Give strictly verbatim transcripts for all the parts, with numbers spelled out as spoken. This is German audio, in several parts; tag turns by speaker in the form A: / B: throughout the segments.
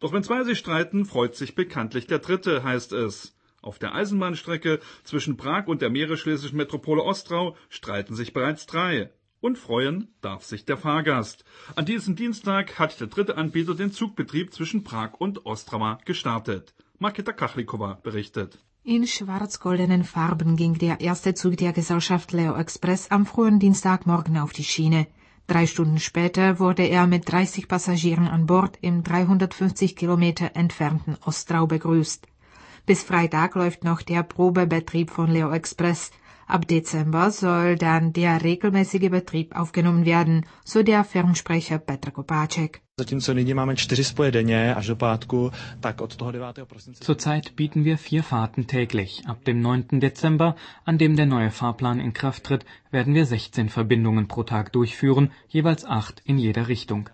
A: Doch wenn zwei sich streiten, freut sich bekanntlich der Dritte, heißt es. Auf der Eisenbahnstrecke zwischen Prag und der meeresschlesischen Metropole Ostrau streiten sich bereits drei. Und freuen darf sich der Fahrgast. An diesem Dienstag hat der dritte Anbieter den Zugbetrieb zwischen Prag und Ostrava gestartet. Marketa Kachlikova berichtet.
B: In schwarz-goldenen Farben ging der erste Zug der Gesellschaft Leo Express am frühen Dienstagmorgen auf die Schiene. Drei Stunden später wurde er mit dreißig Passagieren an Bord im dreihundertfünfzig Kilometer entfernten Ostrau begrüßt. Bis Freitag läuft noch der Probebetrieb von Leo Express. Ab Dezember soll dann der regelmäßige Betrieb aufgenommen werden, so der Fernsprecher Petr Kopáček.
C: Zurzeit bieten wir vier Fahrten täglich. Ab dem neunten Dezember, an dem der neue Fahrplan in Kraft tritt, werden wir sechzehn Verbindungen pro Tag durchführen, jeweils acht in jeder Richtung.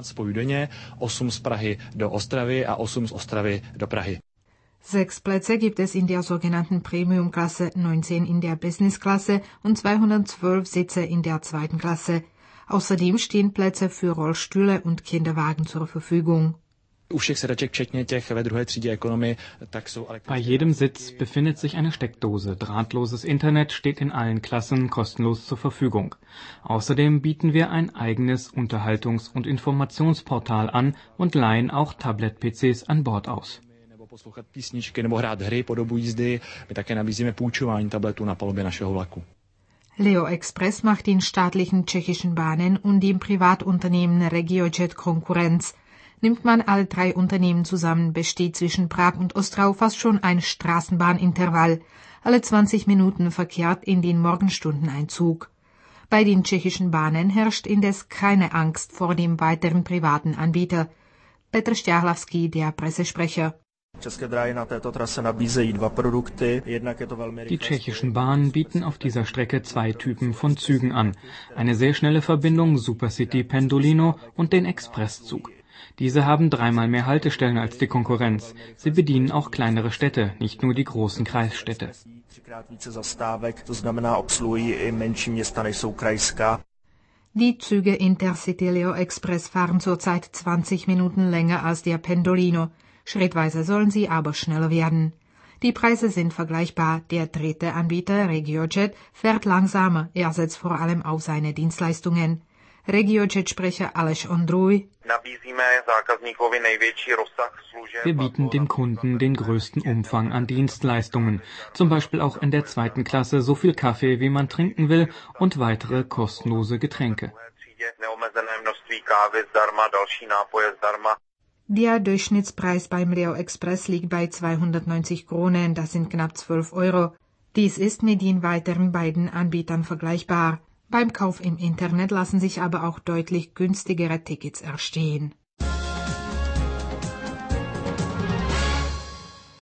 B: Sechs Plätze gibt es in der sogenannten Premium-Klasse, neunzehn in der Business-Klasse und zweihundertzwölf Sitze in der zweiten Klasse. Außerdem stehen Plätze für Rollstühle und Kinderwagen zur Verfügung.
C: Bei jedem Sitz befindet sich eine Steckdose. Drahtloses Internet steht in allen Klassen kostenlos zur Verfügung. Außerdem bieten wir ein eigenes Unterhaltungs- und Informationsportal an und leihen auch Tablet-P Cs an Bord aus.
D: poslouchat písničky nebo hrát hry po dobu jízdy. My také nabízíme půjčování tabletů na palubě našeho vlaku.
B: Leo Express macht den staatlichen tschechischen Bahnen und dem Privatunternehmen RegioJet Konkurrenz. Nimmt man alle drei Unternehmen zusammen, besteht zwischen Prag und Ostrau fast schon ein Straßenbahnintervall. Alle zwanzig Minuten verkehrt in den Morgenstunden ein Zug. Bei den tschechischen Bahnen herrscht indes keine Angst vor dem weiteren privaten Anbieter. Petr Šťáhlavský, der Pressesprecher.
C: Die tschechischen Bahnen bieten auf dieser Strecke zwei Typen von Zügen an. Eine sehr schnelle Verbindung Supercity Pendolino und den Expresszug. Diese haben dreimal mehr Haltestellen als die Konkurrenz. Sie bedienen auch kleinere Städte, nicht nur die großen Kreisstädte.
B: Die Züge Intercity Leo Express fahren zurzeit zwanzig Minuten länger als der Pendolino. Schrittweise sollen sie aber schneller werden. Die Preise sind vergleichbar. Der dritte Anbieter, RegioJet, fährt langsamer. Er setzt vor allem auf seine Dienstleistungen. RegioJet-Sprecher Aleš Ondruj.
C: Wir bieten dem Kunden den größten Umfang an Dienstleistungen, zum Beispiel auch in der zweiten Klasse so viel Kaffee, wie man trinken will, und weitere kostenlose Getränke.
B: Der Durchschnittspreis beim Leo Express liegt bei zweihundertneunzig Kronen, das sind knapp zwölf Euro. Dies ist mit den weiteren beiden Anbietern vergleichbar. Beim Kauf im Internet lassen sich aber auch deutlich günstigere Tickets erstehen.